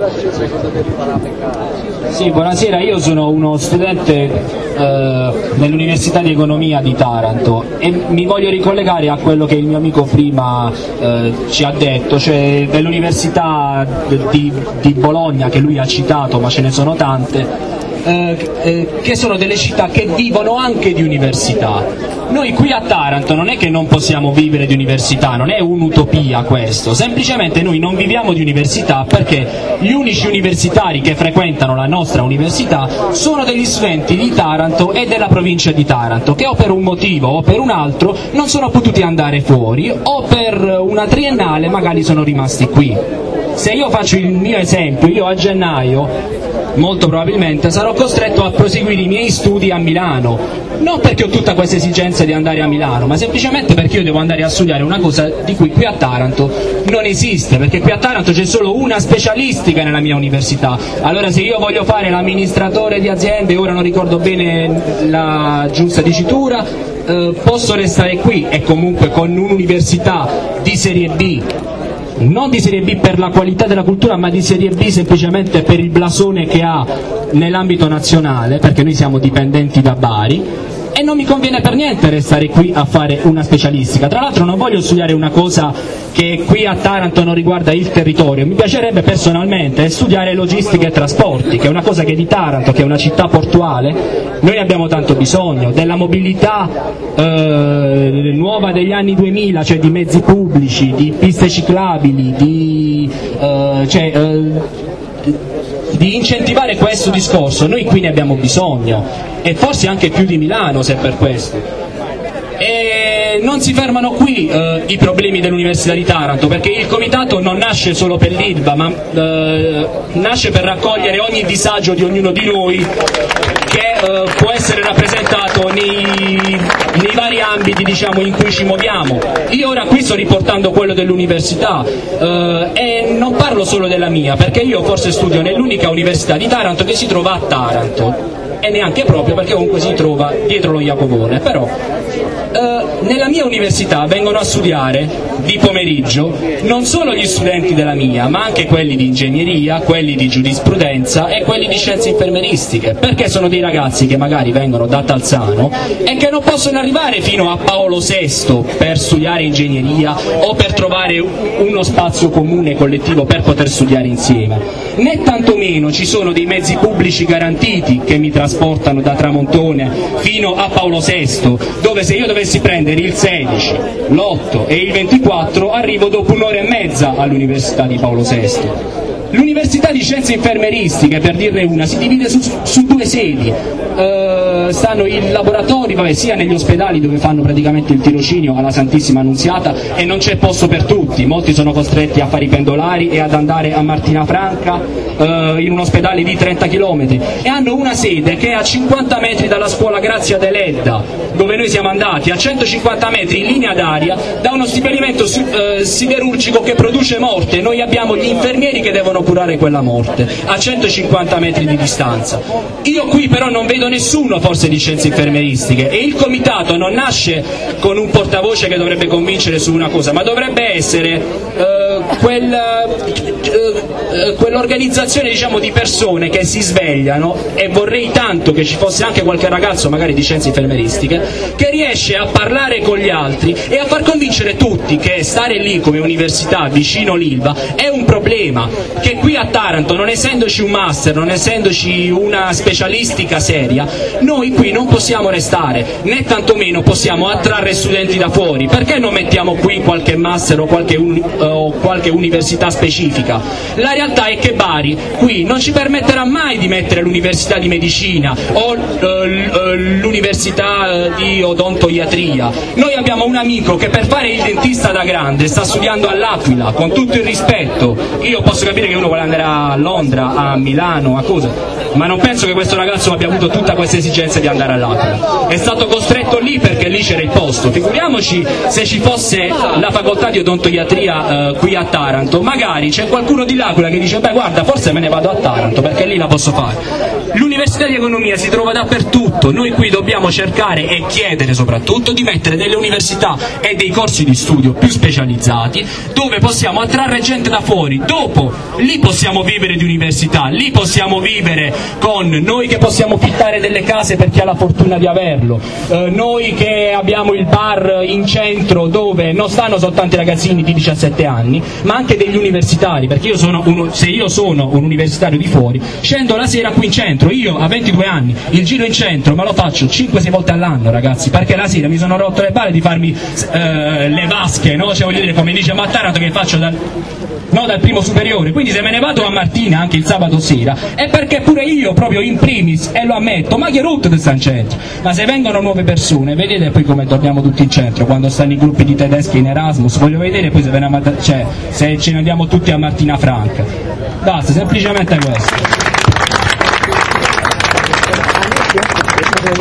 Sì, buonasera, io sono uno studente dell'Università di Economia di Taranto e mi voglio ricollegare a quello che il mio amico prima ci ha detto, cioè dell'Università di Bologna, che lui ha citato, ma ce ne sono tante, che sono delle città che vivono anche di università. Noi qui a Taranto non è che non possiamo vivere di università, non è un'utopia questo, semplicemente noi non viviamo di università perché gli unici universitari che frequentano la nostra università sono degli studenti di Taranto e della provincia di Taranto, che o per un motivo o per un altro non sono potuti andare fuori, o per una triennale magari sono rimasti qui. Se io faccio il mio esempio, io a gennaio molto probabilmente sarò costretto a proseguire i miei studi a Milano, non perché ho tutta questa esigenza di andare a Milano, ma semplicemente perché io devo andare a studiare una cosa di cui qui a Taranto non esiste, perché qui a Taranto c'è solo una specialistica nella mia università. Allora se io voglio fare l'amministratore di aziende, ora non ricordo bene la giusta dicitura, posso restare qui e comunque con un'università di serie B, non di serie B per la qualità della cultura, ma di serie B semplicemente per il blasone che ha nell'ambito nazionale, perché noi siamo dipendenti da Bari, e non mi conviene per niente restare qui a fare una specialistica. Tra l'altro non voglio studiare una cosa che qui a Taranto non riguarda il territorio, mi piacerebbe personalmente studiare logistica e trasporti, che è una cosa che di Taranto, che è una città portuale, noi abbiamo tanto bisogno, della mobilità nuova degli anni 2000, cioè di mezzi pubblici, di piste ciclabili, di incentivare questo discorso. Noi qui ne abbiamo bisogno, e forse anche più di Milano, se per questo. E non si fermano qui i problemi dell'Università di Taranto, perché il comitato non nasce solo per l'ILVA, ma nasce per raccogliere ogni disagio di ognuno di noi che può essere rappresentato nei vari ambiti, diciamo, in cui ci muoviamo. Io ora qui sto riportando quello dell'università e non parlo solo della mia, perché io forse studio nell'unica università di Taranto che si trova a Taranto, e neanche proprio, perché comunque si trova dietro lo Jacopone. Però nella mia università vengono a studiare di pomeriggio non solo gli studenti della mia, ma anche quelli di ingegneria, quelli di giurisprudenza e quelli di scienze infermeristiche, perché sono dei ragazzi che magari vengono da Talzano e che non possono arrivare fino a Paolo VI per studiare ingegneria o per trovare uno spazio comune collettivo per poter studiare insieme, né tantomeno ci sono dei mezzi pubblici garantiti che mi trasportano da Tramontone fino a Paolo VI, dove se io dovessi prendere il 16, l'8 e il 24 arrivo dopo un'ora e mezza all'Università di Paolo VI. L'Università di Scienze Infermeristiche, per dirne una, si divide su due sedi. Stanno i laboratori, sia negli ospedali dove fanno praticamente il tirocinio alla Santissima Annunziata, e non c'è posto per tutti, molti sono costretti a fare i pendolari e ad andare a Martina Franca in un ospedale di 30 km, e hanno una sede che è a 50 metri dalla scuola Grazia Deledda, dove noi siamo andati, a 150 metri in linea d'aria da uno stabilimento siderurgico che produce morte. Noi abbiamo gli infermieri che devono curare quella morte a 150 metri di distanza. Io qui però non vedo nessuno forse di scienze infermeristiche, e il comitato non nasce con un portavoce che dovrebbe convincere su una cosa, ma dovrebbe essere quell'organizzazione, diciamo, di persone che si svegliano, e vorrei tanto che ci fosse anche qualche ragazzo magari di scienze infermeristiche che riesce a parlare con gli altri e a far convincere tutti che stare lì come università vicino l'Ilva è un problema, che qui a Taranto, non essendoci un master, non essendoci una specialistica seria, noi qui non possiamo restare, né tantomeno possiamo attrarre studenti da fuori. Perché non mettiamo qui qualche master o qualche università specifica? La realtà è che Bari qui non ci permetterà mai di mettere l'università di medicina o l'università di odontoiatria. Noi abbiamo un amico che per fare il dentista da grande sta studiando all'Aquila, con tutto il rispetto. Io posso capire che uno vuole andare a Londra, a Milano, a cosa, ma non penso che questo ragazzo abbia avuto tutta questa esigenza di andare all'Aquila. È stato costretto lì perché lì c'era il posto. Figuriamoci se ci fosse la facoltà di odontoiatria qui a Taranto, magari c'è qualcuno di l'Aquila che dice beh guarda, forse me ne vado a Taranto perché lì la posso fare. L'università di economia si trova dappertutto, noi qui dobbiamo cercare e chiedere soprattutto di mettere delle università e dei corsi di studio più specializzati dove possiamo attrarre gente da fuori. Dopo lì possiamo vivere di università, lì possiamo vivere con noi che possiamo fittare delle case per chi ha la fortuna di averlo, noi che abbiamo il bar in centro dove non stanno soltanto i ragazzini di 17 anni ma anche degli universitari, perché se io sono un universitario di fuori scendo la sera qui in centro, io a 22 anni il giro in centro me lo faccio 5-6 volte all'anno, ragazzi, perché la sera mi sono rotto le balle di farmi le vasche, no? Cioè voglio dire, come dice Mattarato, che faccio dal primo superiore, quindi se me ne vado a Martina anche il sabato sera è perché pure io proprio in primis, e lo ammetto, ma che rotto di sta in centro. Ma se vengono nuove persone, vedete poi come torniamo tutti in centro quando stanno i gruppi di tedeschi in Erasmus, voglio vedere poi se ce ne andiamo tutti a Martina Franca. Basta, semplicemente questo.